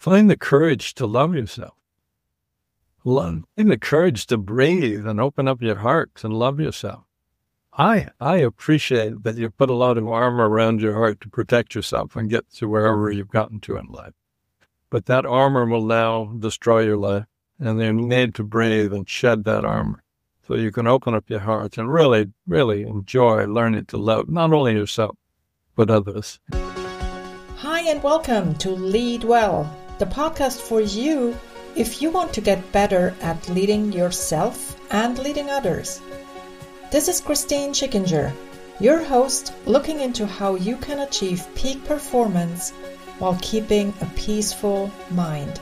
Find the courage to love yourself. Find the courage to breathe and open up your heart and love yourself. I appreciate that you put a lot of armor around your heart to protect yourself and get to wherever you've gotten to in life. But that armor will now destroy your life, and you need to breathe and shed that armor so you can open up your heart and really, really enjoy learning to love not only yourself, but others. Hi, and welcome to Lead Well, the podcast for you if you want to get better at leading yourself and leading others. This is Christine Schickinger, your host, looking into how you can achieve peak performance while keeping a peaceful mind.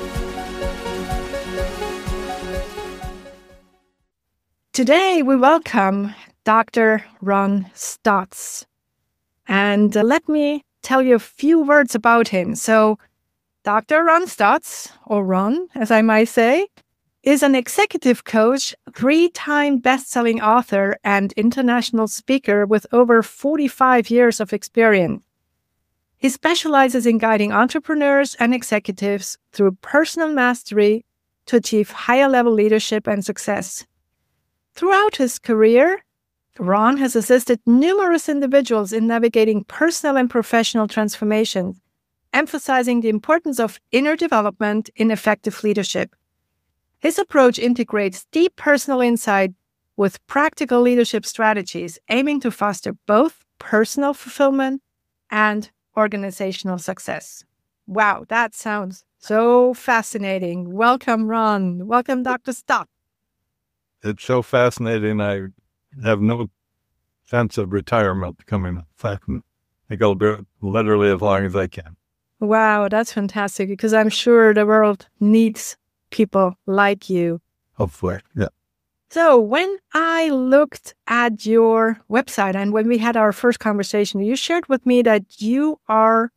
Today we welcome Dr. Ron Stotz. And let me tell you a few words about him. So Dr. Ron Stotz, or Ron, as I might say, is an executive coach, 3-time best-selling author, and international speaker with over 45 years of experience. He specializes in guiding entrepreneurs and executives through personal mastery to achieve higher-level leadership and success. Throughout his career, Ron has assisted numerous individuals in navigating personal and professional transformations, emphasizing the importance of inner development in effective leadership. His approach integrates deep personal insight with practical leadership strategies, aiming to foster both personal fulfillment and organizational success. Wow, that sounds so fascinating. Welcome, Ron. Welcome, Dr. Stotz. It's so fascinating. I have no sense of retirement coming up. I think I'll do it literally as long as I can. Wow, that's fantastic, because I'm sure the world needs people like you. Hopefully, yeah. So when I looked at your website and when we had our first conversation, you shared with me that you are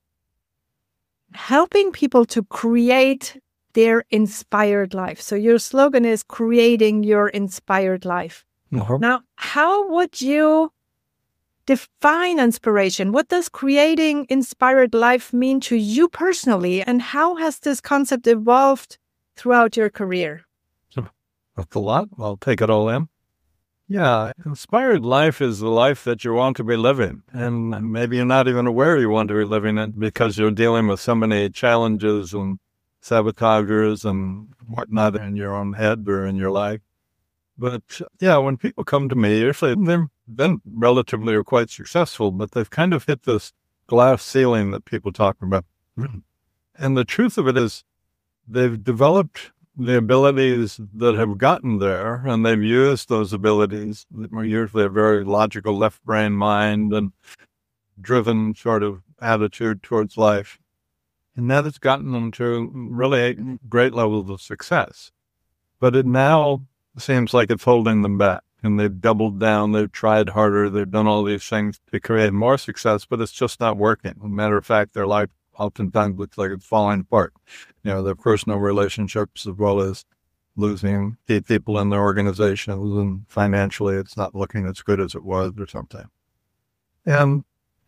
helping people to create their inspired life. So your slogan is creating your inspired life. Uh-huh. Now, how would you define inspiration? What does creating inspired life mean to you personally? And how has this concept evolved throughout your career? That's a lot. I'll take it all in. Yeah, inspired life is the life that you want to be living. And maybe you're not even aware you want to be living it because you're dealing with so many challenges and sabotagers and whatnot in your own head or in your life. But yeah, when people come to me, usually they've been relatively or quite successful, but they've kind of hit this glass ceiling that people talk about. And the truth of it is they've developed the abilities that have gotten there, and they've used those abilities that were usually a very logical left brain mind and driven sort of attitude towards life. And that has gotten them to really great levels of success. But it now seems like it's holding them back. And they've doubled down, they've tried harder, they've done all these things to create more success, but it's just not working. As a matter of fact, their life oftentimes looks like it's falling apart. Their personal relationships, as well as losing key people in their organizations, and financially it's not looking as good as it was or something. And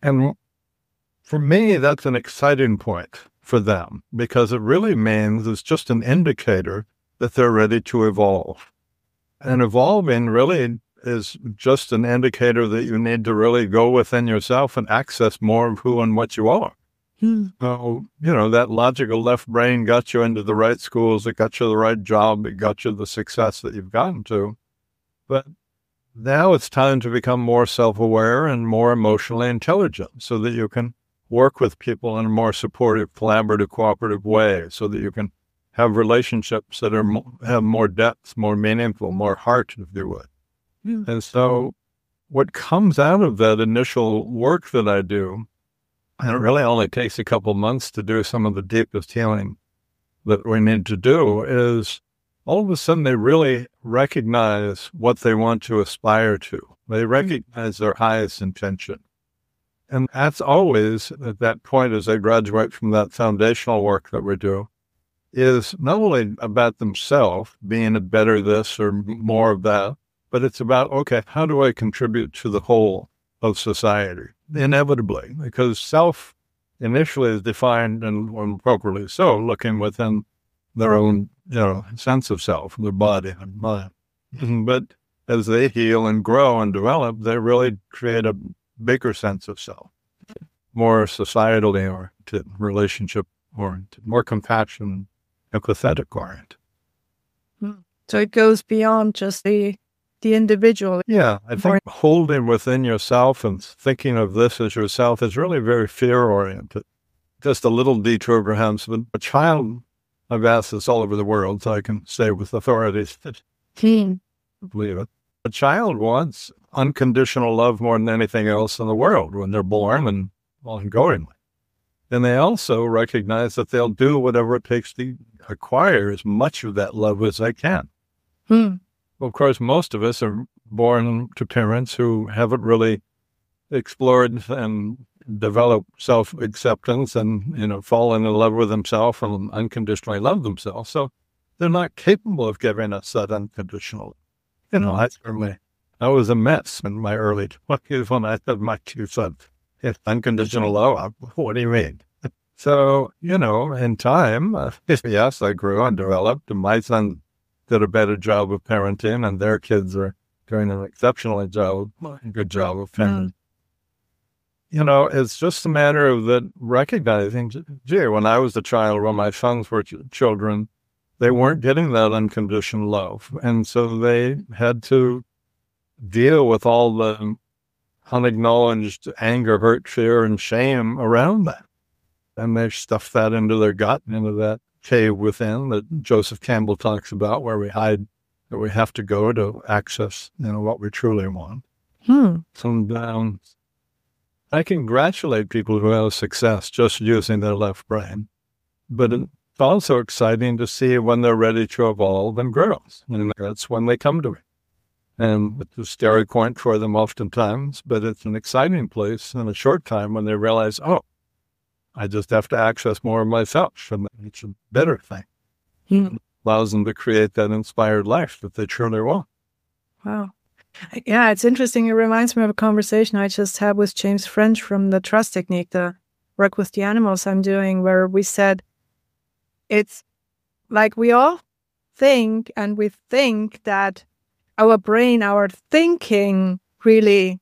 for me, that's an exciting point for them, because it really means it's just an indicator that they're ready to evolve. And evolving really is just an indicator that you need to really go within yourself and access more of who and what you are. So, that logical left brain got you into the right schools, it got you the right job, it got you the success that you've gotten to. But now it's time to become more self-aware and more emotionally intelligent so that you can work with people in a more supportive, collaborative, cooperative way, so that you can have relationships that have more depth, more meaningful, more heart, if you would. And so what comes out of that initial work that I do, and it really only takes a couple months to do some of the deepest healing that we need to do, is all of a sudden they really recognize what they want to aspire to. They recognize their highest intention. And that's always at that point, as they graduate from that foundational work that we do, is not only about themselves being a better this or more of that, but it's about, okay, how do I contribute to the whole of society? Inevitably, because self initially is defined, and appropriately so, looking within their own, sense of self, their body and mind. But as they heal and grow and develop, they really create a bigger sense of self, more societally oriented, relationship oriented, more compassion, empathetic oriented. So it goes beyond just the individual. Yeah, I think holding within yourself and thinking of this as yourself is really very fear-oriented. Just a little detour perhaps, but a child, I've asked this all over the world, so I can say with authorities that believe it. A child wants unconditional love more than anything else in the world when they're born and ongoingly. And they also recognize that they'll do whatever it takes to acquire as much of that love as they can. Well, of course, most of us are born to parents who haven't really explored and developed self-acceptance and, fallen in love with themselves and unconditionally love themselves. So they're not capable of giving us that unconditional. I was a mess in my early 20s when I said my two sons, it's unconditional love. What do you mean? So, in time, yes, I grew and developed, and my son did a better job of parenting, and their kids are doing an exceptionally good job of parenting. It's just a matter of that recognizing, gee, when I was a child, when my sons were children, they weren't getting that unconditional love. And so they had to deal with all the unacknowledged anger, hurt, fear, and shame around that. And they stuffed that into their gut, into that cave within that Joseph Campbell talks about, where we hide, that we have to go to access, what we truly want. So I congratulate people who have success just using their left brain. But it's also exciting to see when they're ready to evolve and grow. And that's when they come to me. And it's a scary point for them oftentimes, but it's an exciting place in a short time when they realize, I just have to access more of myself, and it's a better thing. It allows them to create that inspired life that they truly want. Wow. Yeah, it's interesting. It reminds me of a conversation I just had with James French from the Trust Technique, the work with the animals I'm doing, where we said it's like we all think, and we think that our brain, our thinking really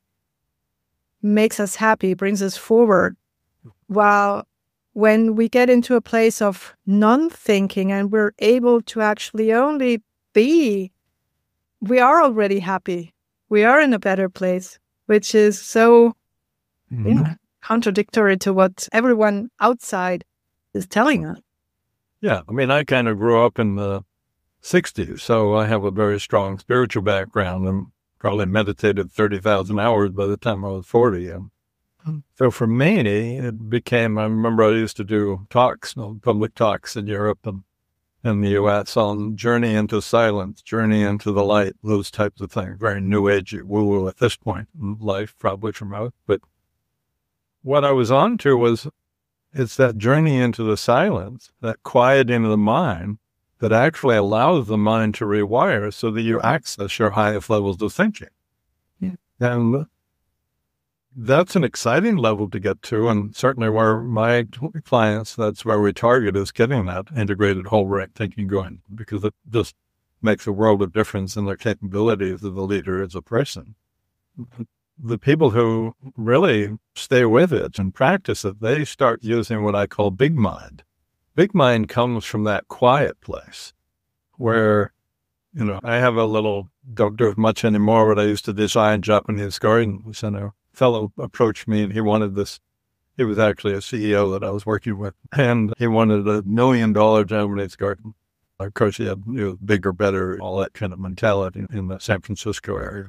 makes us happy, brings us forward. While when we get into a place of non-thinking and we're able to actually only be, we are already happy. We are in a better place, which is so contradictory to what everyone outside is telling us. Yeah, I kind of grew up in the 60s, so I have a very strong spiritual background and probably meditated 30,000 hours by the time I was 40. So for me, it became, I remember I used to do talks, public talks in Europe and in the U.S. on journey into silence, journey into the light, those types of things. Very new age woo-woo at this point in life, probably for most. But what I was on to was, it's that journey into the silence, that quieting of the mind, that actually allows the mind to rewire so that you access your highest levels of thinking. Yeah. And that's an exciting level to get to, and certainly where my clients, that's where we target, is getting that integrated whole brain thinking going, because it just makes a world of difference in their capabilities of the leader as a person. The people who really stay with it and practice it, they start using what I call big mind. Big mind comes from that quiet place where, I have a little, don't do it much anymore, but I used to design Japanese gardens, and a fellow approached me and he wanted this. He was actually a CEO that I was working with, and he wanted $1 million Japanese garden. Of course, he had bigger, better, all that kind of mentality in the San Francisco area.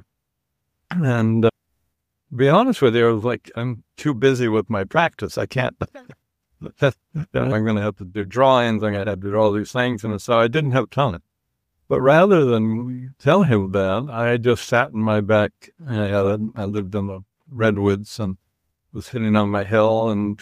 And to be honest with you, I was like, I'm too busy with my practice. I can't. I'm going to have to do drawings. I'm going to have to do all these things. And so I didn't have time. But rather than tell him that, I just sat in my back. I lived in the redwoods and was sitting on my hill, and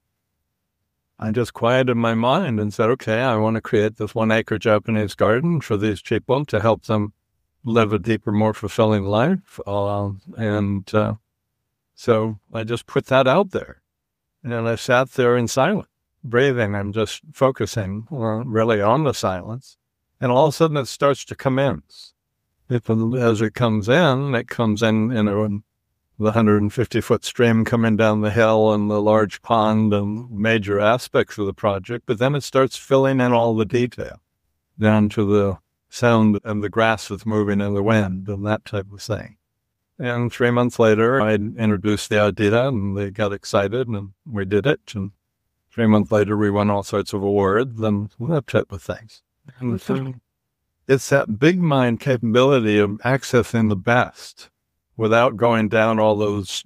I just quieted my mind and said, okay, I want to create this 1 acre Japanese garden for these people to help them live a deeper, more fulfilling life. So I just put that out there. And I sat there in silence, breathing and just focusing really on the silence. And all of a sudden it starts to commence. As it comes in, the 150-foot stream coming down the hill and the large pond and major aspects of the project. But then it starts filling in all the detail, down to the sound of the grass that's moving in the wind and that type of thing. And 3 months later, I introduced the idea and they got excited and we did it. And 3 months later, we won all sorts of awards and that type of things. And so it's that big mind capability of accessing the best without going down all those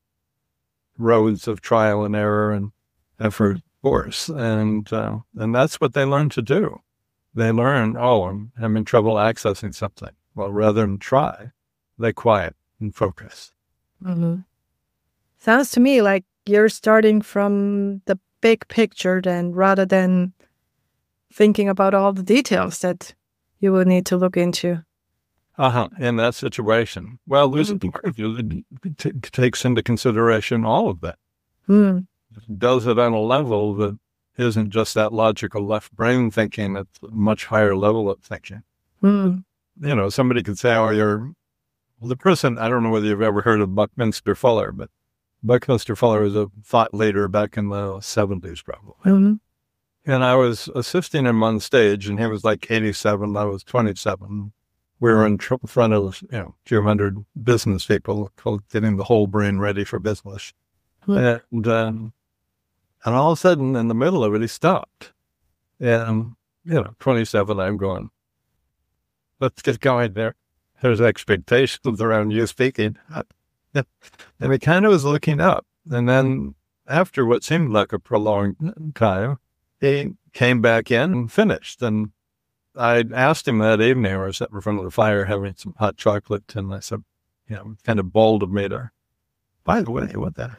roads of trial and error and effort, of course. And that's what they learn to do. They learn, I'm having trouble accessing something. Well, rather than try, they quiet and focus. Mm-hmm. Sounds to me like you're starting from the big picture then, rather than thinking about all the details that you will need to look into. In that situation. Well, there's a part of you that takes into consideration all of that. Mm. It does it on a level that isn't just that logical left brain thinking, it's a much higher level of thinking. Mm. Somebody could say, the person, I don't know whether you've ever heard of Buckminster Fuller, but Buckminster Fuller was a thought leader back in the 70s, probably. Mm-hmm. And I was assisting him on stage, and he was like 87, I was 27. We were in front of, a few hundred business people getting the whole brain ready for business. Mm-hmm. And all of a sudden, in the middle of it, he stopped. And, 27, I'm going, let's get going there. There's expectations around you speaking. And he kind of was looking up. And then after what seemed like a prolonged time, he came back in and finished. And I asked him that evening, I was sitting in front of the fire having some hot chocolate. And I said, kind of bold of me to, by the way, what the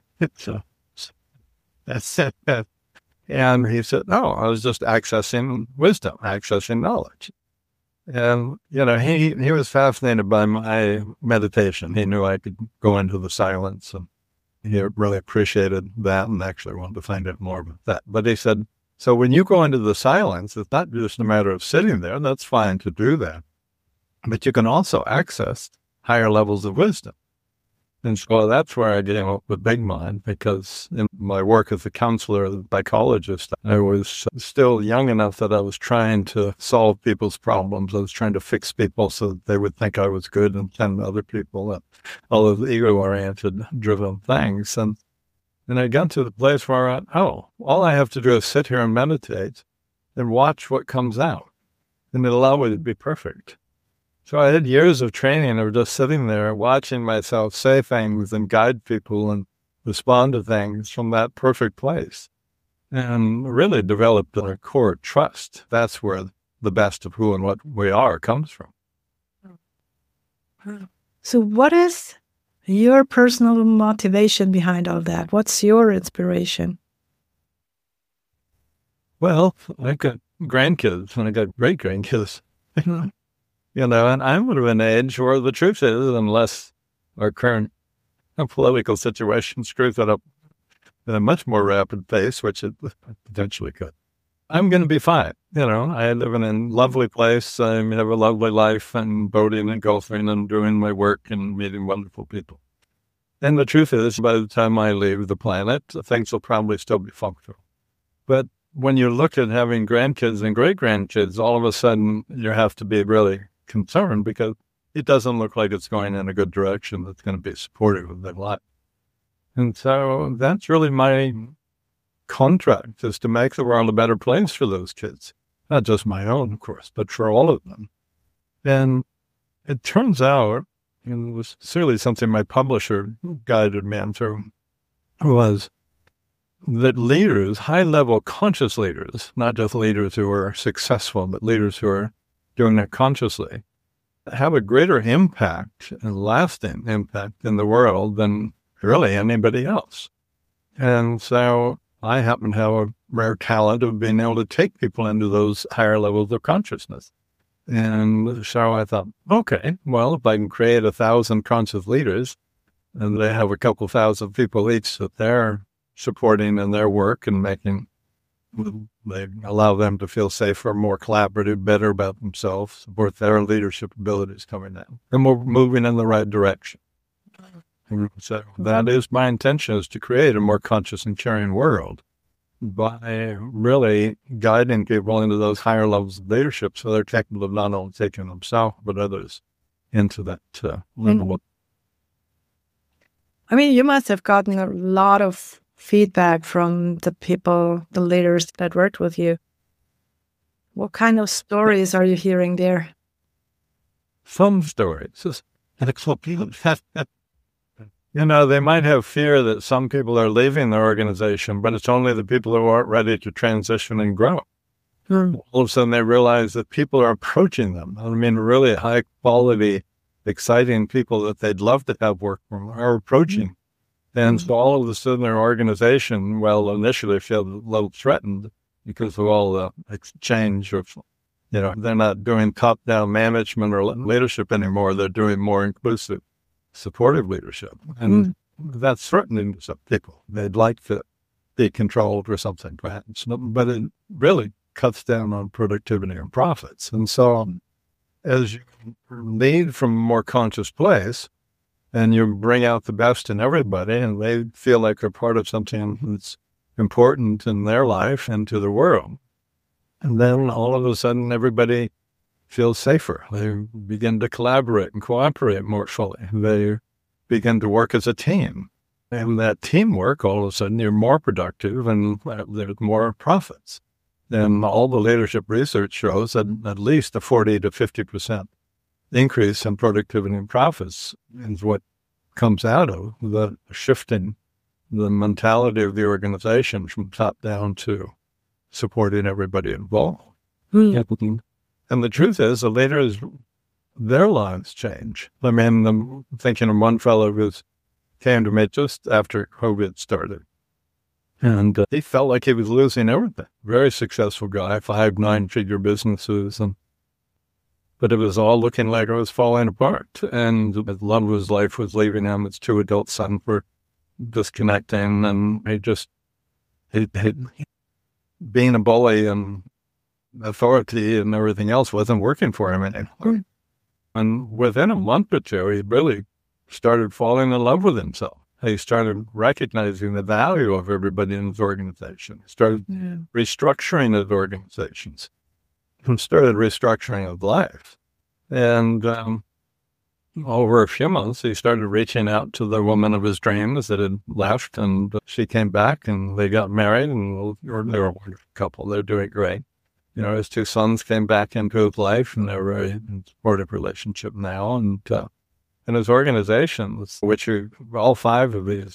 that's it. And he said, no, I was just accessing wisdom, accessing knowledge. And, he was fascinated by my meditation. He knew I could go into the silence, and he really appreciated that and actually wanted to find out more about that. But he said, so when you go into the silence, it's not just a matter of sitting there. That's fine to do that. But you can also access higher levels of wisdom. And so that's where I came up with Big Mind, because in my work as a counselor, as a psychologist, I was still young enough that I was trying to solve people's problems. I was trying to fix people so that they would think I was good and send other people all of the ego-oriented, driven things. And I got to the place where all I have to do is sit here and meditate and watch what comes out. And it'll always be perfect. So I had years of training of just sitting there watching myself say things and guide people and respond to things from that perfect place, and really developed a core trust. That's where the best of who and what we are comes from. So what is your personal motivation behind all that? What's your inspiration? Well, I got grandkids and I got great-grandkids. And I'm of an age where the truth is, unless our current political situation screws it up at a much more rapid pace, which it potentially could, I'm going to be fine. I live in a lovely place. I have a lovely life and boating and golfing and doing my work and meeting wonderful people. And the truth is, by the time I leave the planet, things will probably still be functional. But when you look at having grandkids and great-grandkids, all of a sudden you have to be really concerned, because it doesn't look like it's going in a good direction that's going to be supportive of their life. And so that's really my contract, is to make the world a better place for those kids. Not just my own, of course, but for all of them. And it turns out, and it was certainly something my publisher guided me through, was that leaders, high-level conscious leaders, not just leaders who are successful, but leaders who are doing it consciously, have a greater impact and lasting impact in the world than really anybody else. And so I happen to have a rare talent of being able to take people into those higher levels of consciousness. And so I thought, okay, well, if I can create 1,000 conscious leaders, and they have a couple thousand people each at their supporting in their work and they allow them to feel safer, more collaborative, better about themselves, support their leadership abilities coming down. And we're moving in the right direction. So that is my intention, is to create a more conscious and caring world by really guiding people into those higher levels of leadership so they're capable of not only taking themselves, but others into that level. I mean, you must have gotten a lot of feedback from the people, the leaders that worked with you. What kind of stories are you hearing there? Some stories. They might have fear that some people are leaving their organization, but it's only the people who aren't ready to transition and grow. All of a sudden they realize that people are approaching them. I mean, really high quality, exciting people that they'd love to have work for them are approaching. And so all of a sudden their organization, well, initially feel a little threatened because of all the exchange of, they're not doing top-down management or leadership anymore. They're doing more inclusive, supportive leadership. And that's threatening to some people. They'd like to be controlled or something, perhaps. But it really cuts down on productivity and profits. And so as you lead from a more conscious place, and you bring out the best in everybody, and they feel like they're part of something that's important in their life and to the world. And then all of a sudden, everybody feels safer. They begin to collaborate and cooperate more fully. They begin to work as a team. And that teamwork, all of a sudden, you're more productive and there's more profits. And all the leadership research shows that at least a 40 to 50% increase in productivity and profits is what comes out of the shifting the mentality of the organization from top down to supporting everybody involved. And the truth is, the leaders, their lives change. I mean, I'm thinking of one fellow who came to me just after COVID started. And he felt like he was losing everything. Very successful guy, 5 9-figure businesses, but it was all looking like it was falling apart. And the love of his life was leaving him. His 2 adult sons were disconnecting. And he being a bully and authority and everything else wasn't working for him anymore. And within a month or 2, he really started falling in love with himself. He started recognizing the value of everybody in his organization. He started restructuring his organizations. And started restructuring his life. And over a few months, he started reaching out to the woman of his dreams that had left, and she came back, and they got married, and they're a wonderful couple. They're doing great. His 2 sons came back into his life, and they're very in a supportive relationship now. And his organizations, which are all 5 of these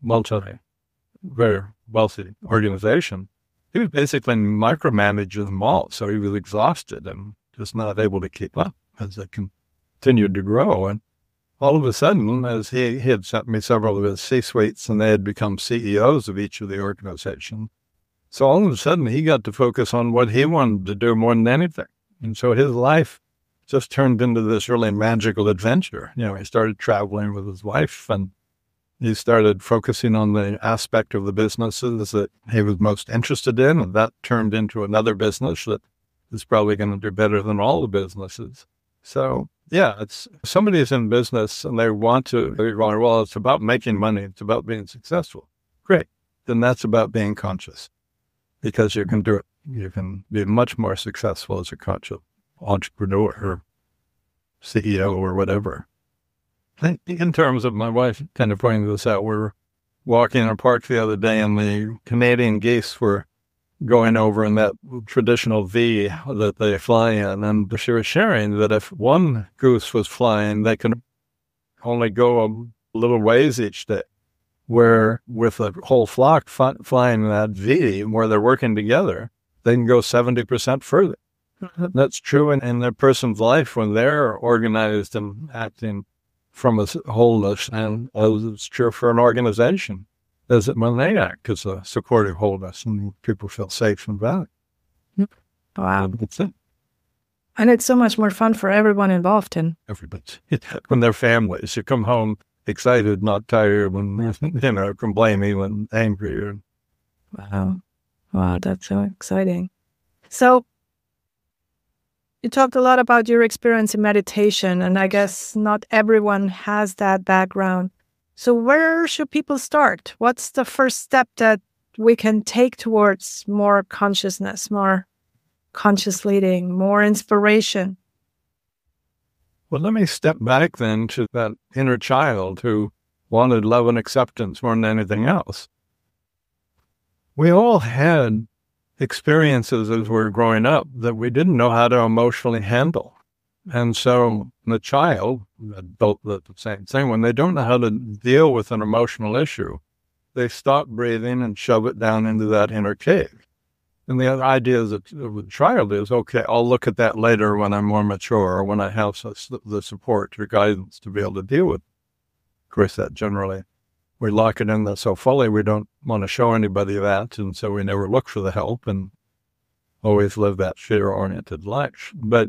very wealthy organizations, he was basically micromanaging them all, so he was exhausted and just not able to keep up as they continued to grow. And all of a sudden, as he had sent me several of his C-suites, and they had become CEOs of each of the organizations. So all of a sudden, he got to focus on what he wanted to do more than anything. And so his life just turned into this really magical adventure. He started traveling with his wife, and he started focusing on the aspect of the businesses that he was most interested in, and that turned into another business that is probably going to do better than all the businesses. So, it's somebody's in business and they want to, well, it's about making money, it's about being successful. Great. Then that's about being conscious, because you can do it. You can be much more successful as a conscious entrepreneur or CEO or whatever. In terms of my wife kind of pointing this out, we were walking in a park the other day, and the Canadian geese were going over in that traditional V that they fly in. And she was sharing that if one goose was flying, they could only go a little ways each day, where with a whole flock flying that V, where they're working together, they can go 70% further. That's true in their person's life when they're organized and acting from a wholeness, and it's true for an organization, is that when they act as a supportive wholeness and people feel safe and valued. Wow. That's it. And it's so much more fun for everyone involved in. Everybody. When they're families, you come home excited, not tired, when, complaining, when angry. Wow. Wow, that's so exciting. So you talked a lot about your experience in meditation, and I guess not everyone has that background. So where should people start? What's the first step that we can take towards more consciousness, more conscious leading, more inspiration? Well, let me step back then to that inner child who wanted love and acceptance more than anything else. We all had experiences as we were growing up that we didn't know how to emotionally handle. And so the child, the adult, the same thing, when they don't know how to deal with an emotional issue, they stop breathing and shove it down into that inner cave. And the other idea is that the child is, okay, I'll look at that later when I'm more mature or when I have the support or guidance to be able to deal with it. Of course, that generally, we lock it in there so fully we don't want to show anybody that, and so we never look for the help and always live that fear-oriented life. But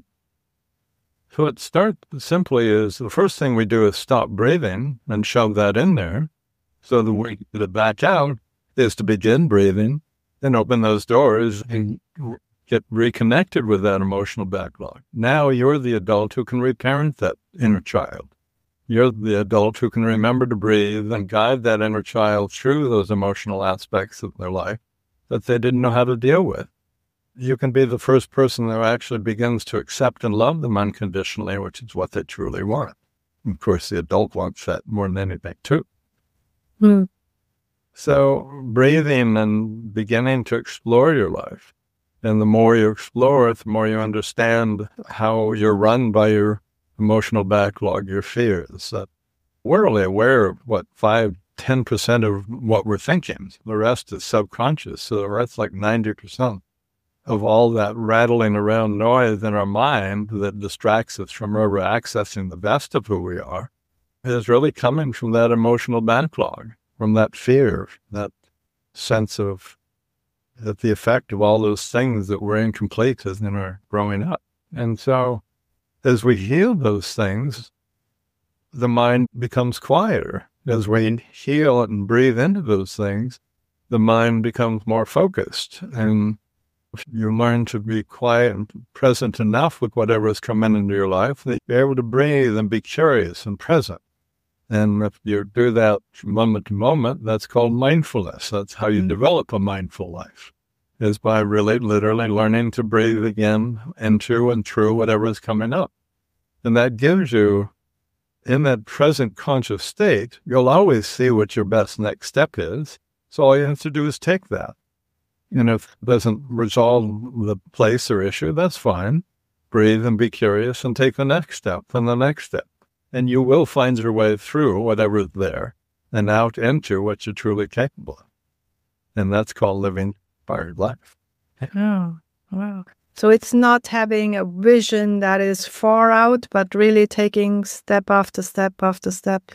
so it starts simply is the first thing we do is stop breathing and shove that in there. So the way to get it back out is to begin breathing, then open those doors and get reconnected with that emotional backlog. Now you're the adult who can reparent that inner child. You're the adult who can remember to breathe and guide that inner child through those emotional aspects of their life that they didn't know how to deal with. You can be the first person that actually begins to accept and love them unconditionally, which is what they truly want. Of course, the adult wants that more than anything, too. Mm. So breathing and beginning to explore your life. And the more you explore it, the more you understand how you're run by your emotional backlog, your fears. We're only aware of, 5-10% of what we're thinking. The rest is subconscious. So the rest, like 90% of all that rattling around noise in our mind that distracts us from ever accessing the best of who we are, is really coming from that emotional backlog, from that fear, that sense of that the effect of all those things that were incomplete as in our growing up. And so as we heal those things, the mind becomes quieter. As we heal and breathe into those things, the mind becomes more focused. And if you learn to be quiet and present enough with whatever is coming into your life, that you're able to breathe and be curious and present. And if you do that moment to moment, that's called mindfulness. That's how you develop a mindful life, is by really literally learning to breathe again into and through whatever is coming up. And that gives you, in that present conscious state, you'll always see what your best next step is. So all you have to do is take that. And if it doesn't resolve the place or issue, that's fine. Breathe and be curious and take the next step and the next step. And you will find your way through whatever's there and out into what you're truly capable of. And that's called living inspired life. Oh, wow. So it's not having a vision that is far out, but really taking step after step after step.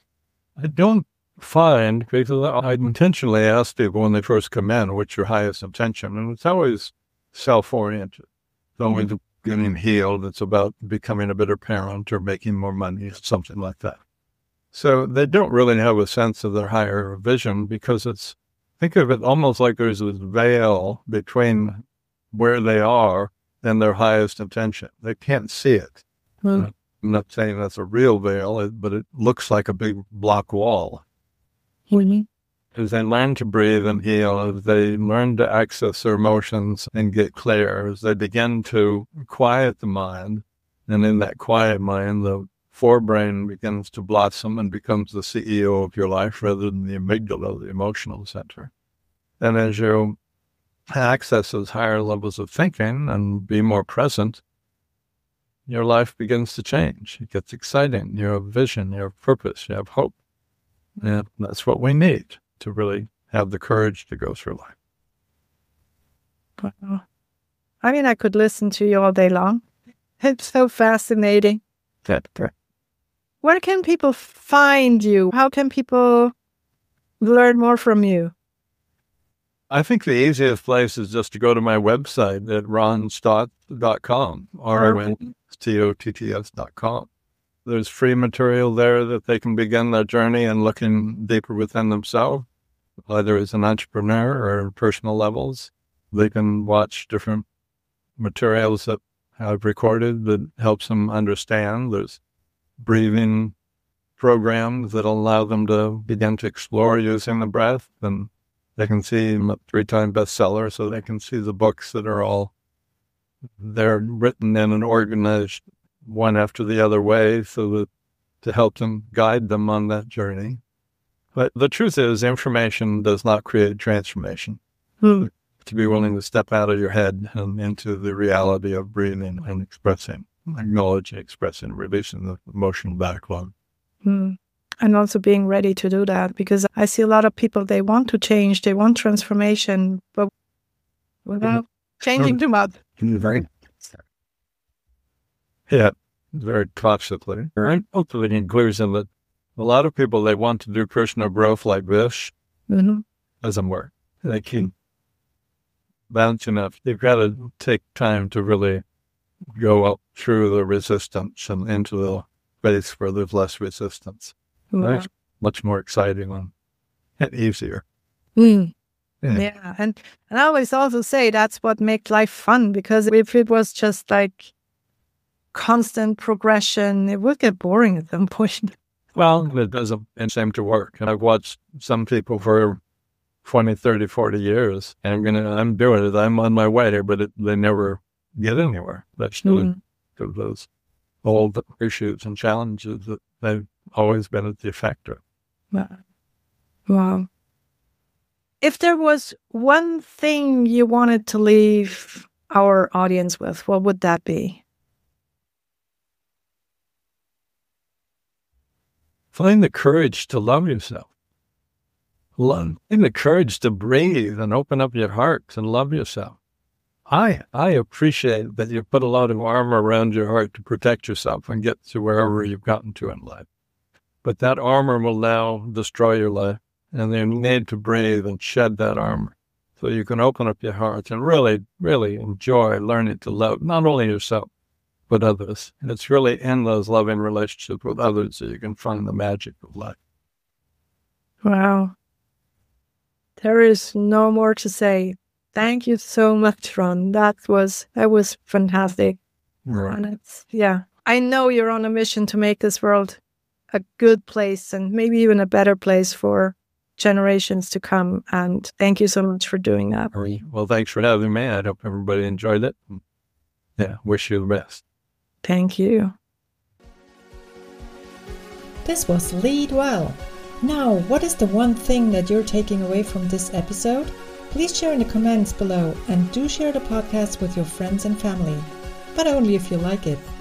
I don't find, because I intentionally ask people when they first come in, what's your highest intention? And it's always self-oriented. It's always getting healed. It's about becoming a better parent or making more money, something like that. So they don't really have a sense of their higher vision because think of it almost like there's this veil between where they are and their highest intention. They can't see it. I'm not saying that's a real veil, but it looks like a big block wall. As they learn to breathe and heal, as they learn to access their emotions and get clear, as they begin to quiet the mind, and in that quiet mind, the forebrain begins to blossom and becomes the CEO of your life rather than the amygdala, the emotional center. And as you access those higher levels of thinking and be more present, your life begins to change. It gets exciting. You have vision, you have purpose, you have hope. And that's what we need to really have the courage to go through life. Wow. I mean, I could listen to you all day long. It's so fascinating. Where can people find you? How can people learn more from you? I think the easiest place is just to go to my website at ronstotts.com, RONSTOTTS.com. There's free material there that they can begin their journey and looking deeper within themselves, either as an entrepreneur or personal levels. They can watch different materials that I've recorded that helps them understand. There's breathing programs that allow them to begin to explore using the breath. And they can see I'm a 3-time bestseller, so they can see the books that are all, they're written in an organized one after the other way so that to help them, guide them on that journey. But the truth is, information does not create transformation. To be willing to step out of your head and into the reality of breathing and expressing, acknowledging, expressing, releasing the emotional backlog. And also being ready to do that, because I see a lot of people, they want to change, they want transformation, but without changing too much. Yeah, very cautiously. I'm hopefully includes in that a lot of people, they want to do personal growth like this. Doesn't work. They keep bouncing up. You've got to take time to really go up through the resistance and into the space where there's less resistance. That's much more exciting and easier. Yeah. And I always also say that's what makes life fun, because if it was just like constant progression, it would get boring at some point. Well, it doesn't seem to work. And I've watched some people for 20, 30, 40 years, and I'm doing it. I'm on my way there, but they never get anywhere. That's due to those old issues and challenges that they've always been at the effector. Wow. If there was one thing you wanted to leave our audience with, what would that be? Find the courage to love yourself. Find the courage to breathe and open up your heart and love yourself. I appreciate that you put a lot of armor around your heart to protect yourself and get to wherever you've gotten to in life. But that armor will now destroy your life, and you need to breathe and shed that armor so you can open up your heart and really, really enjoy learning to love not only yourself, but others. And it's really in those loving relationships with others that you can find the magic of life. Wow. There is no more to say. Thank you so much, Ron. That was fantastic. Right. And I know you're on a mission to make this world a good place and maybe even a better place for generations to come. And thank you so much for doing that. Well, thanks for having me. I hope everybody enjoyed it. Yeah, wish you the best. Thank you. This was Lead Well. Now, what is the one thing that you're taking away from this episode? Please share in the comments below, and do share the podcast with your friends and family, but only if you like it.